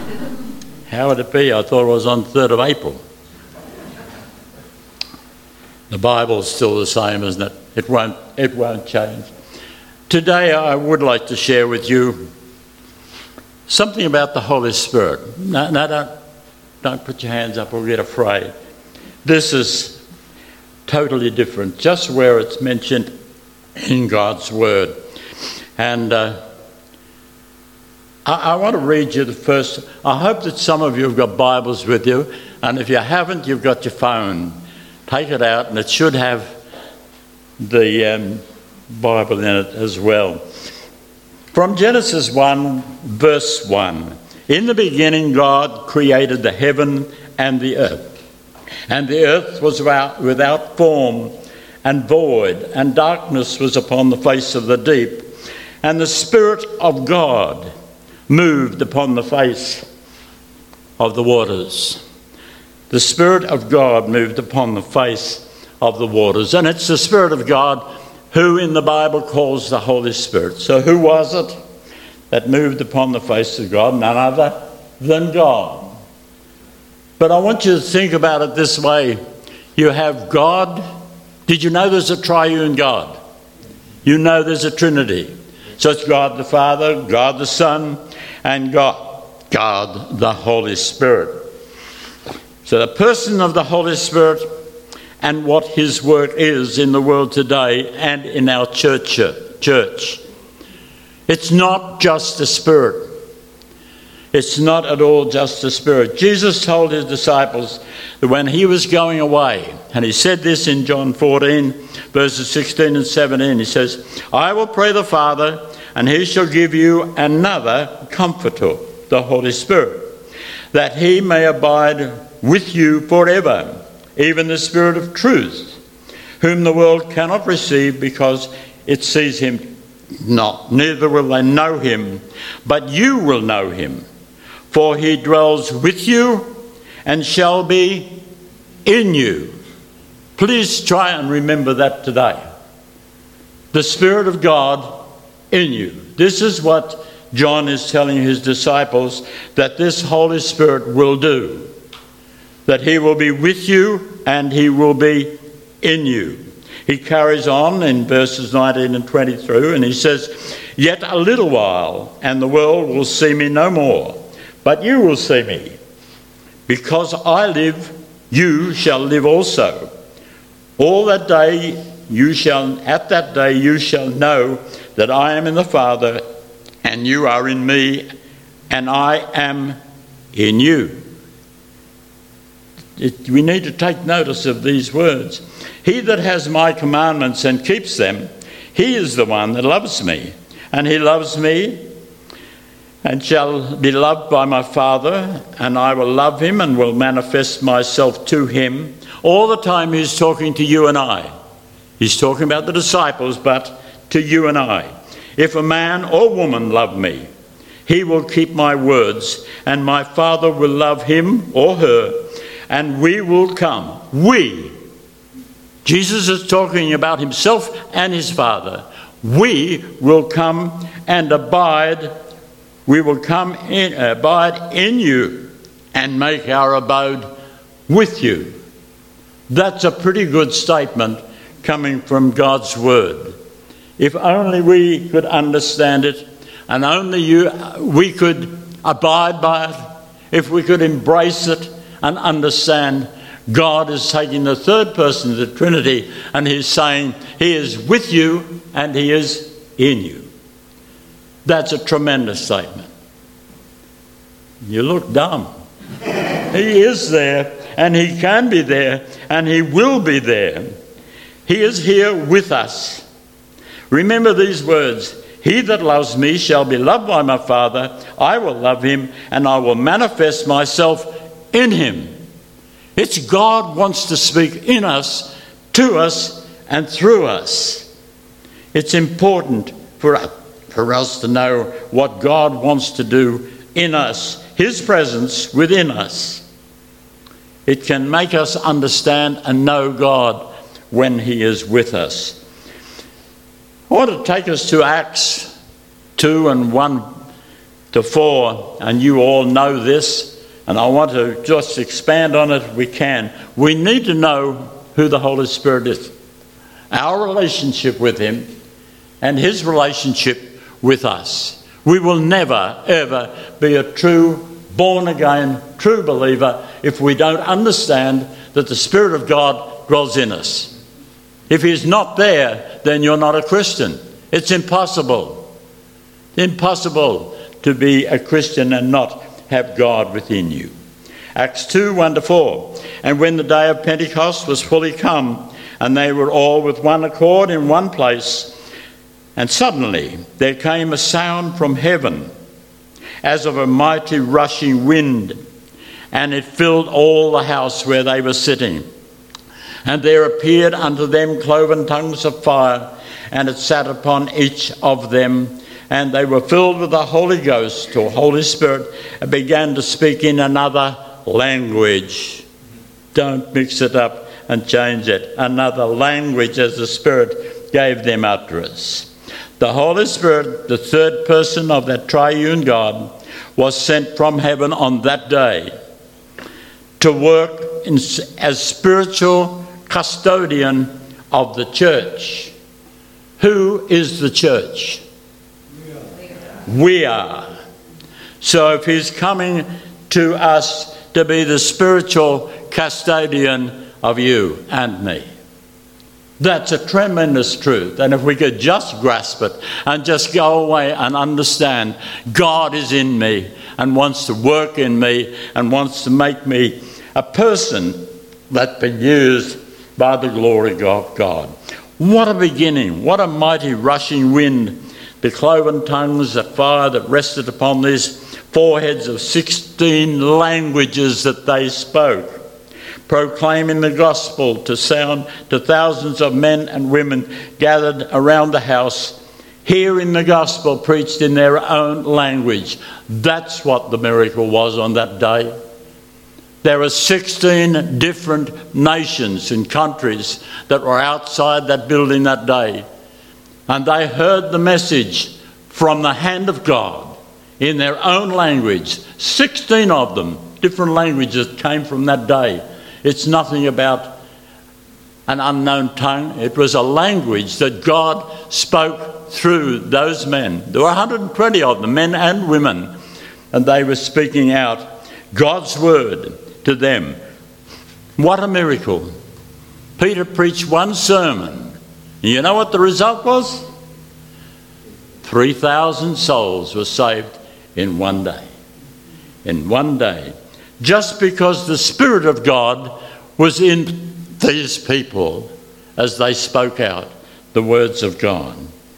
How would it be? I thought it was on 3rd of April. The Bible's still the same, isn't it? It won't change. Today I would like to share with you something about the Holy Spirit. No, don't put your hands up or get afraid. This is totally different, just where it's mentioned in God's Word. And I want to read you the first. I hope that some of you have got Bibles with you, and if you haven't, you've got your phone. Take it out, and it should have the Bible in it as well. From Genesis 1, verse 1. In the beginning, God created the heaven and the earth. And the earth was without form and void, and darkness was upon the face of the deep. And the Spirit of God moved upon the face of the waters. The Spirit of God moved upon the face of the waters. And it's the Spirit of God who in the Bible calls the Holy Spirit. So who was it that moved upon the face of God? None other than God. But I want you to think about it this way. You have God. Did you know there's a triune God? You know there's a Trinity. So it's God the Father, God the Son, and God the Holy Spirit. So the person of the Holy Spirit and what his work is in the world today and in our church. It's not just a spirit. It's not at all just a spirit. Jesus told his disciples that when he was going away, and he said this in John 14, verses 16 and 17, he says, I will pray the Father, and he shall give you another comforter, the Holy Spirit, that he may abide with you forever, even the Spirit of truth, whom the world cannot receive because it sees him not, neither will they know him, but you will know him, for he dwells with you and shall be in you. Please try and remember that today. The Spirit of God in you. This is what John is telling his disciples that this Holy Spirit will do. That he will be with you and he will be in you. He carries on in verses 19 and 20 through, and he says, Yet a little while, and the world will see me no more, but you will see me. Because I live, you shall live also. At that day you shall know that I am in the Father, and you are in me, and I am in you. We need to take notice of these words. He that has my commandments and keeps them, he is the one that loves me. And he loves me and shall be loved by my Father, and I will love him and will manifest myself to him. All the time he's talking to you and I. He's talking about the disciples, but to you and I. If a man or woman love me, he will keep my words, and my Father will love him or her, and we will come. Jesus is talking about himself and his Father. We will come and abide. We will come in, abide in you and make our abode with you. That's a pretty good statement coming from God's Word. If only we could understand it, and only we could abide by it, if we could embrace it and understand God is taking the third person of the Trinity and he's saying he is with you and he is in you. That's a tremendous statement. You look dumb. He is there and he can be there and he will be there. He is here with us. Remember these words. He that loves me shall be loved by my Father. I will love him and I will manifest myself in him. It's God wants to speak in us, to us, and through us. It's important for us to know what God wants to do in us, his presence within us. It can make us understand and know God when he is with us. I want to take us to Acts 2 and 1 to 4, and you all know this, and I want to just expand on it if we can. We need to know who the Holy Spirit is, our relationship with him and his relationship with us. We will never, ever be a true, born-again, true believer if we don't understand that the Spirit of God dwells in us. If he's not there, then you're not a Christian. It's impossible. Impossible to be a Christian and not have God within you. Acts 2, 1-4. And when the day of Pentecost was fully come, and they were all with one accord in one place, and suddenly there came a sound from heaven, as of a mighty rushing wind, and it filled all the house where they were sitting. And there appeared unto them cloven tongues of fire, and it sat upon each of them. And they were filled with the Holy Ghost, or Holy Spirit, and began to speak in another language. Don't mix it up and change it. Another language as the Spirit gave them utterance. The Holy Spirit, the third person of that triune God, was sent from heaven on that day to work as spiritual custodian of the church. Who is the church? We are. So if he's coming to us to be the spiritual custodian of you and me, that's a tremendous truth. And if we could just grasp it and just go away and understand God is in me and wants to work in me and wants to make me a person that's been used by the glory of God. What a beginning. What a mighty rushing wind. The cloven tongues of fire that rested upon these foreheads of 16 languages that they spoke, proclaiming the gospel to thousands of men and women gathered around the house, hearing the gospel preached in their own language. That's what the miracle was on that day. There were 16 different nations and countries that were outside that building that day. And they heard the message from the hand of God in their own language. 16 of them, different languages came from that day. It's nothing about an unknown tongue. It was a language that God spoke through those men. There were 120 of them, men and women. And they were speaking out God's word to them. What a miracle. Peter preached one sermon. You know what the result was? 3,000 souls were saved in one day. In one day. Just because the Spirit of God was in these people as they spoke out the words of God.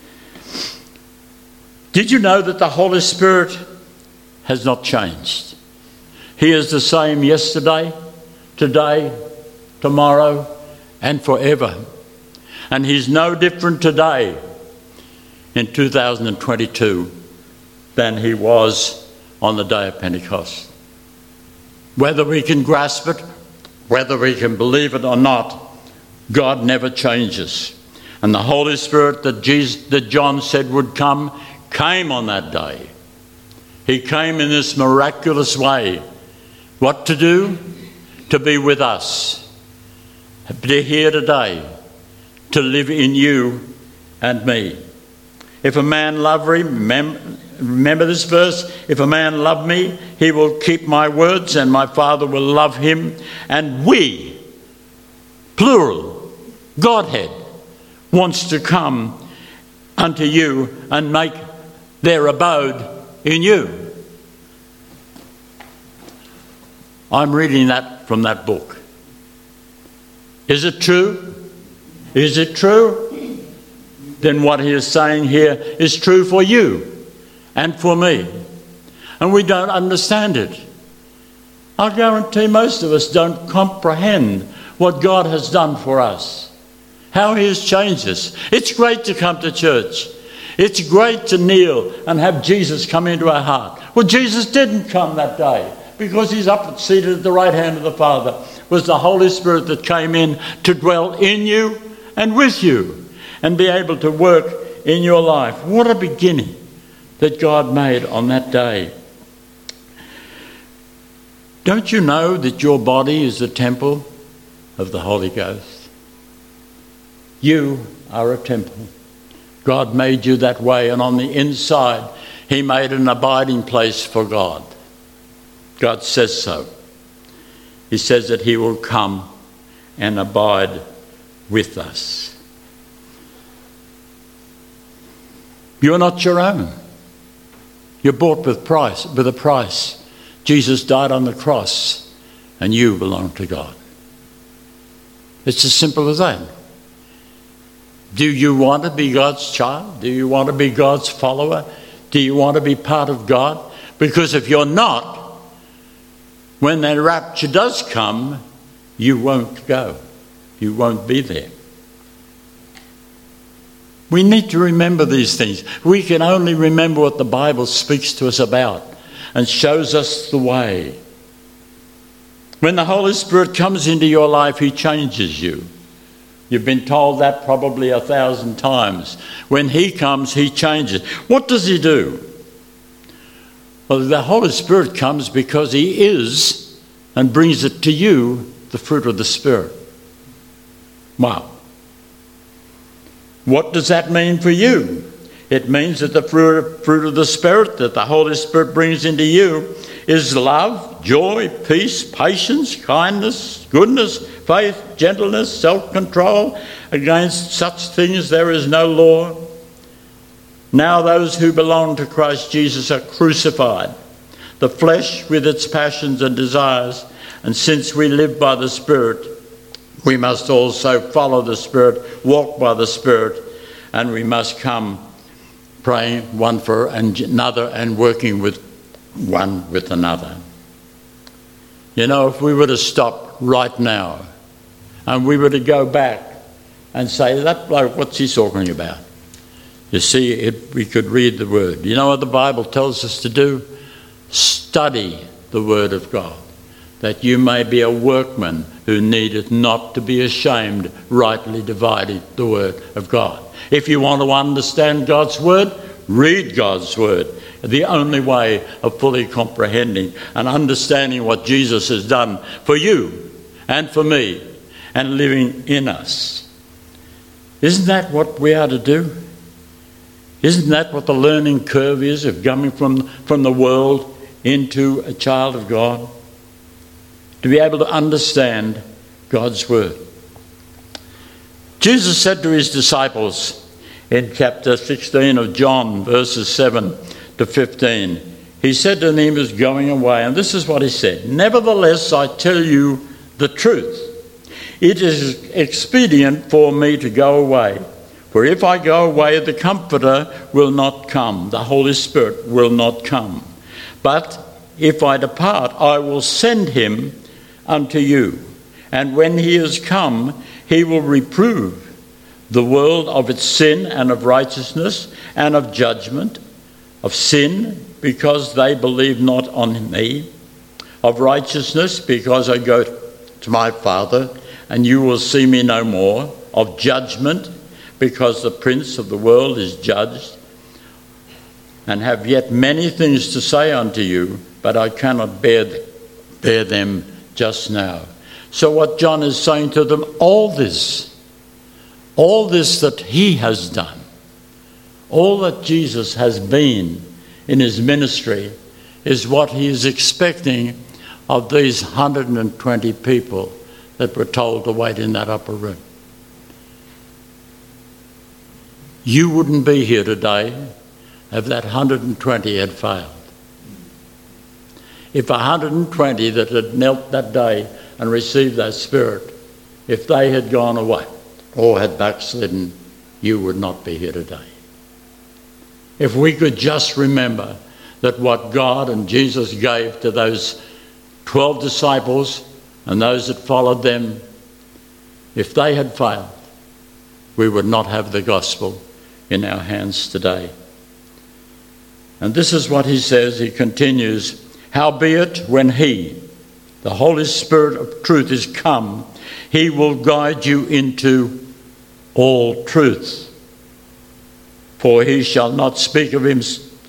Did you know that the Holy Spirit has not changed? He is the same yesterday, today, tomorrow, and forever. And he's no different today in 2022 than he was on the day of Pentecost. Whether we can grasp it, whether we can believe it or not, God never changes. And the Holy Spirit that John said would come, came on that day. He came in this miraculous way. What to do? To be with us. To be here today. To live in you and me. If a man love me, remember this verse, if a man love me, he will keep my words and my Father will love him. And we, plural, Godhead, wants to come unto you and make their abode in you. I'm reading that from that book. Is it true? Is it true? Then what he is saying here is true for you and for me. And we don't understand it. I guarantee most of us don't comprehend what God has done for us, how he has changed us. It's great to come to church. It's great to kneel and have Jesus come into our heart. Well, Jesus didn't come that day because he's up seated at the right hand of the Father. It was the Holy Spirit that came in to dwell in you and with you and be able to work in your life. What a beginning that God made on that day. Don't you know that your body is the temple of the Holy Ghost? You are a temple. God made you that way, and on the inside he made an abiding place for God. God says so. He says that he will come and abide with us. You're not your own. You're bought with a price. Jesus died on the cross, and you belong to God. It's as simple as that. Do you want to be God's child? Do you want to be God's follower? Do you want to be part of God? Because if you're not, when the rapture does come, you won't go. You won't be there. We need to remember these things. We can only remember what the Bible speaks to us about and shows us the way. When the Holy Spirit comes into your life, he changes you. You've been told that probably 1,000 times. When he comes, he changes. What does he do? Well, the Holy Spirit comes because he is and brings it to you, the fruit of the Spirit. Wow. What does that mean for you? It means that the fruit of the Spirit that the Holy Spirit brings into you is love, joy, peace, patience, kindness, goodness, faith, gentleness, self-control. Against such things there is no law. Now those who belong to Christ Jesus are crucified, the flesh with its passions and desires. And since we live by the Spirit, we must also follow the Spirit, walk by the Spirit, and we must come praying one for another and working with one with another. You know, if we were to stop right now and we were to go back and say, that bloke, what's he talking about? You see, we could read the Word. You know what the Bible tells us to do? Study the Word of God, that you may be a workman who needeth not to be ashamed, rightly dividing the Word of God. If you want to understand God's Word, read God's Word. The only way of fully comprehending and understanding what Jesus has done for you and for me and living in us. Isn't that what we are to do? Isn't that what the learning curve is of coming from the world into a child of God? To be able to understand God's Word. Jesus said to his disciples in chapter 16 of John, verses 7 to 15, he said to them, he was going away, and this is what he said: "Nevertheless, I tell you the truth. It is expedient for me to go away. For if I go away, the Comforter will not come, the Holy Spirit will not come. But if I depart, I will send him unto you. And when he is come, he will reprove the world of its sin and of righteousness and of judgment, of sin, because they believe not on me, of righteousness, because I go to my Father, and you will see me no more, of judgment, because the prince of the world is judged, and have yet many things to say unto you, but I cannot bear them just now." So what John is saying to them, all this that he has done, all that Jesus has been in his ministry, is what he is expecting of these 120 people that were told to wait in that upper room. You wouldn't be here today if that 120 had failed. If 120 that had knelt that day and received that Spirit, if they had gone away or had backslidden, you would not be here today. If we could just remember that what God and Jesus gave to those 12 disciples and those that followed them, if they had failed, we would not have the gospel in our hands today. And this is what he says. He continues, "Howbeit, when he, the Holy Spirit of truth, is come, he will guide you into all truth. For he shall not speak of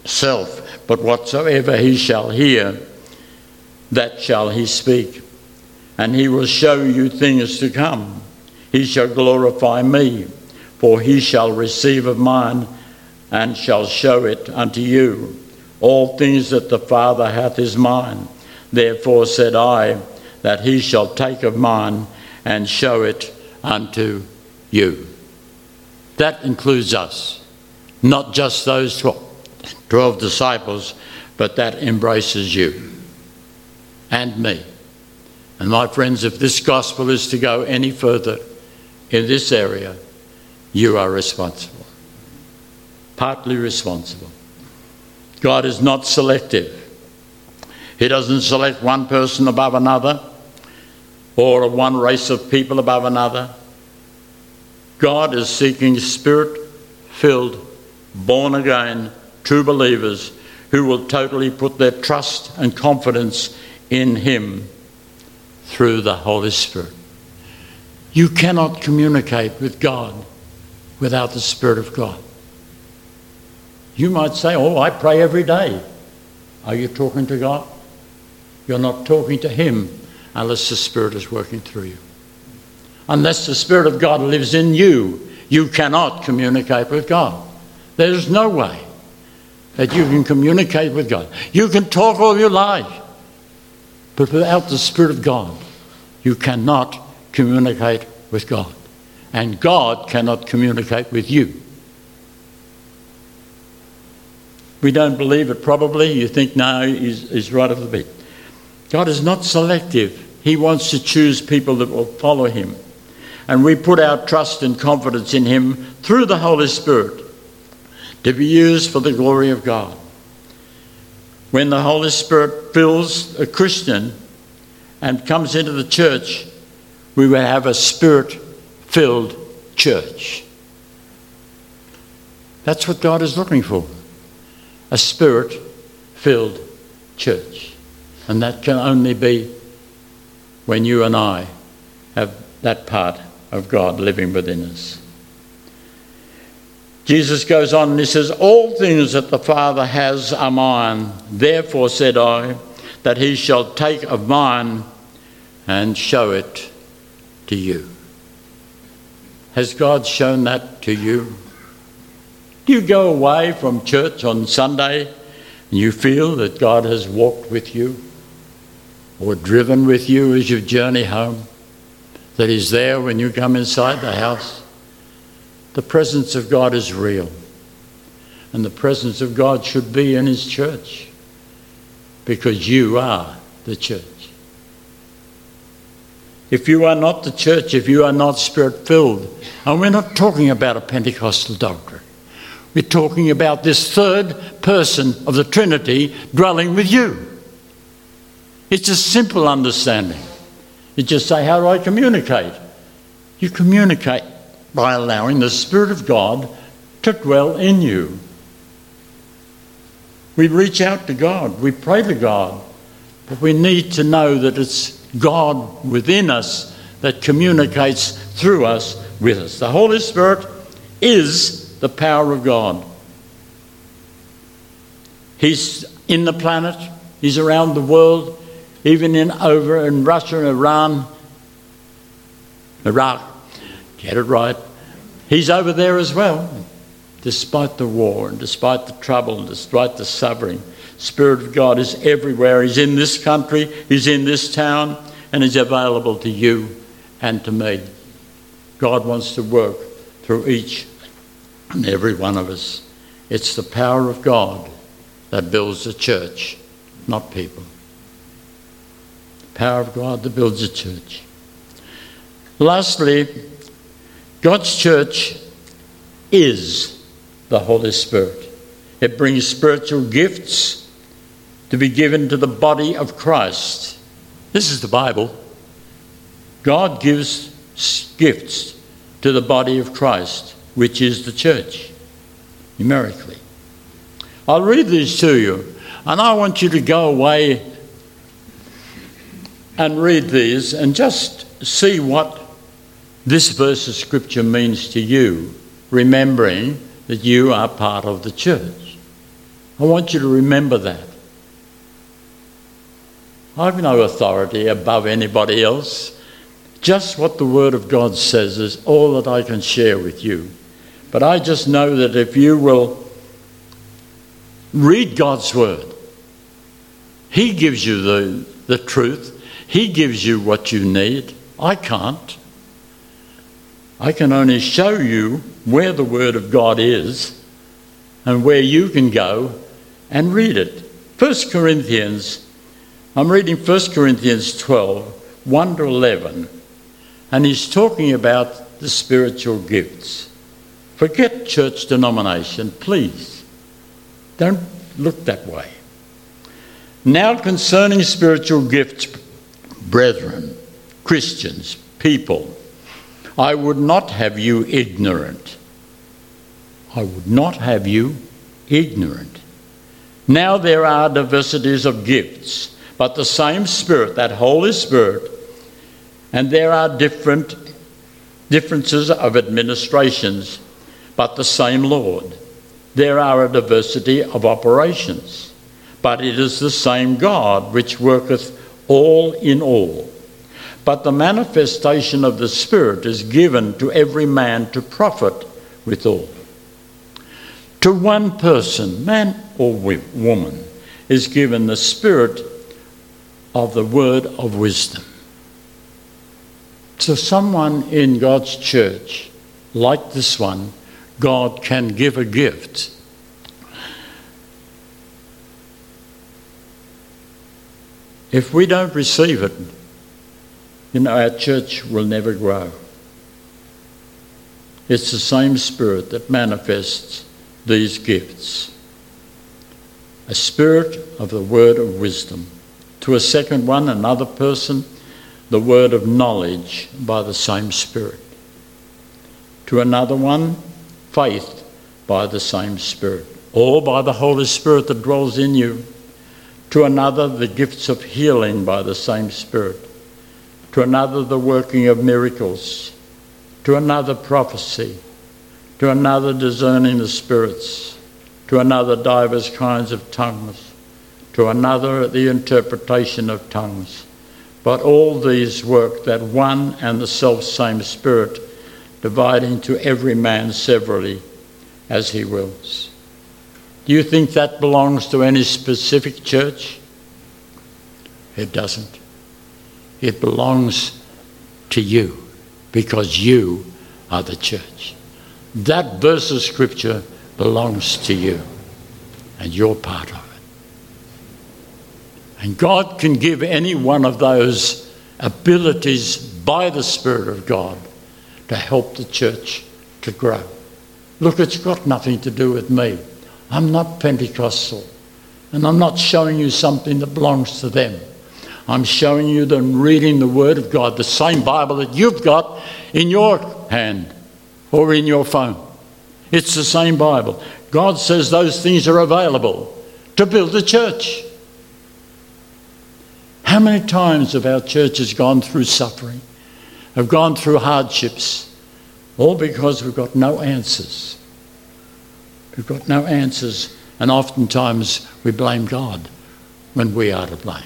himself, but whatsoever he shall hear, that shall he speak. And he will show you things to come. He shall glorify me, for he shall receive of mine, and shall show it unto you. All things that the Father hath is mine. Therefore said I, that he shall take of mine, and show it unto you. That includes us, not just those 12 disciples, but that embraces you and me. And my friends, if this gospel is to go any further in this area, you are responsible, partly responsible. God is not selective. He doesn't select one person above another or one race of people above another. God is seeking spirit-filled, born-again, true believers who will totally put their trust and confidence in him through the Holy Spirit. You cannot communicate with God without the Spirit of God. You might say, oh, I pray every day. Are you talking to God? You're not talking to him unless the Spirit is working through you. Unless the Spirit of God lives in you, you cannot communicate with God. There's no way that you can communicate with God. You can talk all you like, but without the Spirit of God, you cannot communicate with God. And God cannot communicate with you. We don't believe it probably. You think, no, he's right off the bit. God is not selective. He wants to choose people that will follow him. And we put our trust and confidence in him through the Holy Spirit to be used for the glory of God. When the Holy Spirit fills a Christian and comes into the church, we will have a Spirit-filled church. That's what God is looking for. A Spirit-filled church. And that can only be when you and I have that part of God living within us. Jesus goes on and he says, all things that the Father has are mine. Therefore said I, that he shall take of mine and show it to you. Has God shown that to you? Do you go away from church on Sunday and you feel that God has walked with you or driven with you as you journey home? That he's there when you come inside the house? The presence of God is real. And the presence of God should be in his church, because you are the church. If you are not the church, if you are not Spirit-filled, and we're not talking about a Pentecostal doctrine, we're talking about this third person of the Trinity dwelling with you. It's a simple understanding. You just say, how do I communicate? You communicate by allowing the Spirit of God to dwell in you. We reach out to God, we pray to God, but we need to know that it's God within us that communicates through us, with us. The Holy Spirit is the power of God. He's in the planet, he's around the world, even over in Russia and Iraq, get it right. He's over there as well, despite the war and despite the trouble and despite the suffering. Spirit of God is everywhere. He's in this country, he's in this town, and he's available to you and to me. God wants to work through each and every one of us. It's the power of God that builds a church, not people. The power of God that builds a church. Lastly, God's church is the Holy Spirit. It brings spiritual gifts to be given to the body of Christ. This is the Bible. God gives gifts to the body of Christ, which is the church, numerically. I'll read these to you, and I want you to go away and read these and just see what this verse of Scripture means to you, remembering that you are part of the church. I want you to remember that. I've no authority above anybody else. Just what the Word of God says is all that I can share with you. But I just know that if you will read God's Word, He gives you the truth. He gives you what you need. I can't. I can only show you where the Word of God is and where you can go and read it. 1 Corinthians, I'm reading 1 Corinthians 12, 1 to 11, and he's talking about the spiritual gifts. Forget church denomination, please. Don't look that way. Now concerning spiritual gifts, brethren, Christians, people, I would not have you ignorant. I would not have you ignorant. Now there are diversities of gifts, but the same Spirit, that Holy Spirit, and there are differences of administrations, but the same Lord. There are a diversity of operations, but it is the same God which worketh all in all. But the manifestation of the Spirit is given to every man to profit withal. To one person, man or woman, is given the Spirit of the word of wisdom. To someone in God's church, like this one, God can give a gift. If we don't receive it, our church will never grow. It's the same Spirit that manifests these gifts. A spirit of the word of wisdom. To a second one, another person, the word of knowledge by the same Spirit. To another one, faith by the same Spirit, all by the Holy Spirit that dwells in you. To another, the gifts of healing by the same Spirit. To another, the working of miracles. To another, prophecy. To another, discerning the spirits. To another, divers kinds of tongues. To another, the interpretation of tongues. But all these work that one and the self-same Spirit, dividing to every man severally as he wills. Do you think that belongs to any specific church? It doesn't. It belongs to you because you are the church. That verse of Scripture belongs to you and you're part of it. And God can give any one of those abilities by the Spirit of God to help the church to grow. Look, it's got nothing to do with me. I'm not Pentecostal, and I'm not showing you something that belongs to them. I'm showing you them reading the Word of God, the same Bible that you've got in your hand or in your phone. It's the same Bible. God says those things are available to build a church. How many times have our churches gone through suffering, have gone through hardships, all because we've got no answers. We've got no answers, and oftentimes we blame God when we are to blame.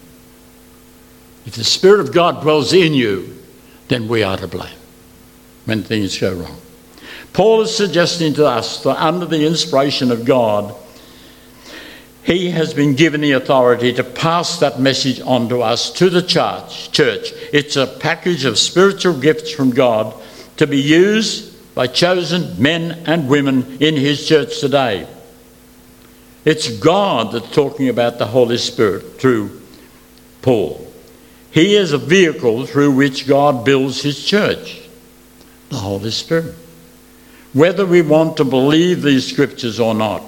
If the Spirit of God dwells in you, then we are to blame when things go wrong. Paul is suggesting to us that under the inspiration of God, he has been given the authority to pass that message on to us, to the church. It's a package of spiritual gifts from God to be used by chosen men and women in his church today. It's God that's talking about the Holy Spirit through Paul. He is a vehicle through which God builds his church, the Holy Spirit. Whether we want to believe these scriptures or not,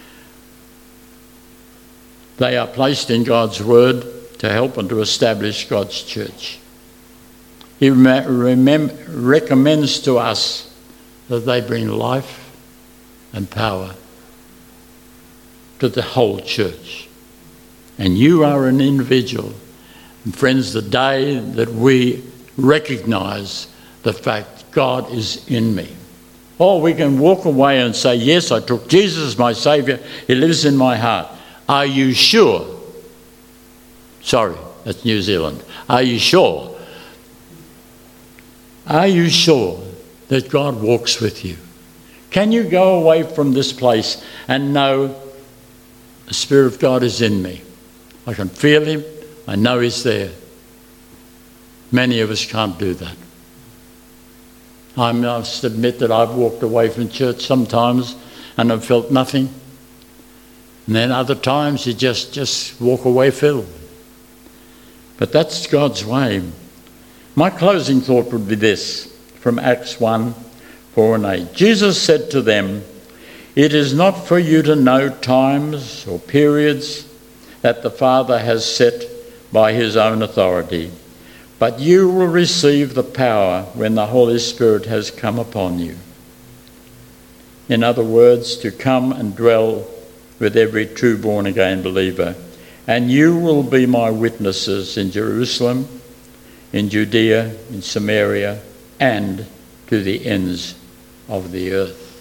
they are placed in God's word to help and to establish God's church. He recommends to us that they bring life and power to the whole church. And you are an individual. And friends, the day that we recognise the fact God is in me, Or we can walk away and say, yes, I took Jesus as my Saviour. He lives in my heart. Are you sure? Sorry, that's New Zealand. Are you sure? Are you sure that God walks with you? Can you go away from this place and know the Spirit of God is in me? I can feel him. I know he's there. Many of us can't do that. I must admit that I've walked away from church sometimes and I've felt nothing. And then other times you just walk away filled. But that's God's way. My closing thought would be this, from Acts 1, 4 and 8. Jesus said to them, "It is not for you to know times or periods that the Father has set by his own authority, but you will receive the power when the Holy Spirit has come upon you." In other words, to come and dwell with every true born-again believer. "And you will be my witnesses in Jerusalem, in Judea, in Samaria, and to the ends of the earth."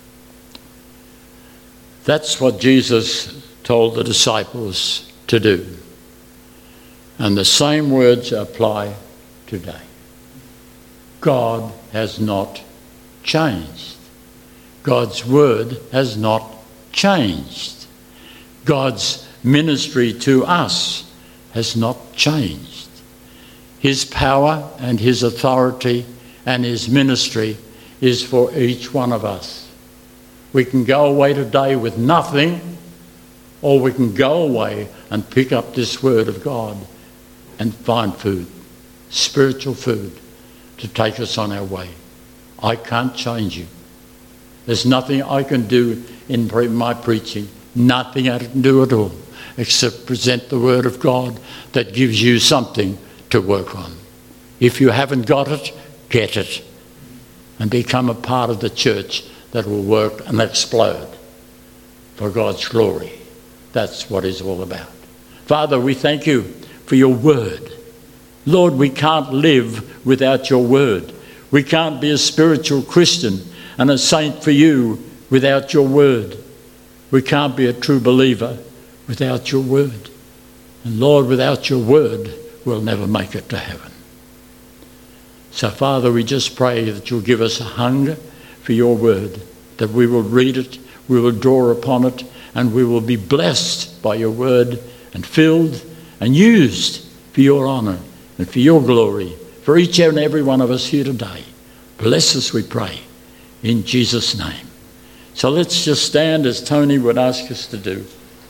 That's what Jesus told the disciples to do. And the same words apply today. God has not changed. God's word has not changed. God's ministry to us has not changed. His power and his authority and his ministry is for each one of us. We can go away today with nothing, or we can go away and pick up this word of God and find food, spiritual food, to take us on our way. I can't change you. There's nothing I can do in my preaching, nothing I can do at all, except present the word of God that gives you something to work on. If you haven't got it, get it and become a part of the church that will work and explode for God's glory. That's what it's all about. Father, we thank you for your word. Lord, we can't live without your word. We can't be a spiritual Christian and a saint for you without your word. We can't be a true believer without your word. And Lord, without your word, we'll never make it to heaven. So Father, we just pray that you'll give us a hunger for your word, that we will read it, we will draw upon it, and we will be blessed by your word and filled and used for your honour and for your glory, for each and every one of us here today. Bless us, we pray, in Jesus' name. So let's just stand as Tony would ask us to do.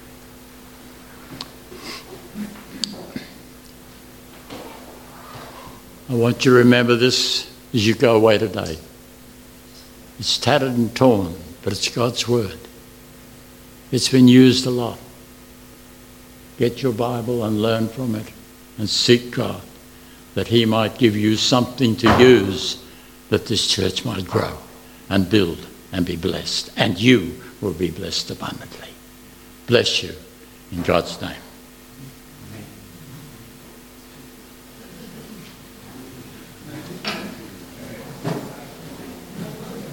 I want you to remember this as you go away today. It's tattered and torn, but it's God's word. It's been used a lot. Get your Bible and learn from it and seek God that he might give you something to use, that this church might grow and build and be blessed. And you will be blessed abundantly. Bless you in God's name.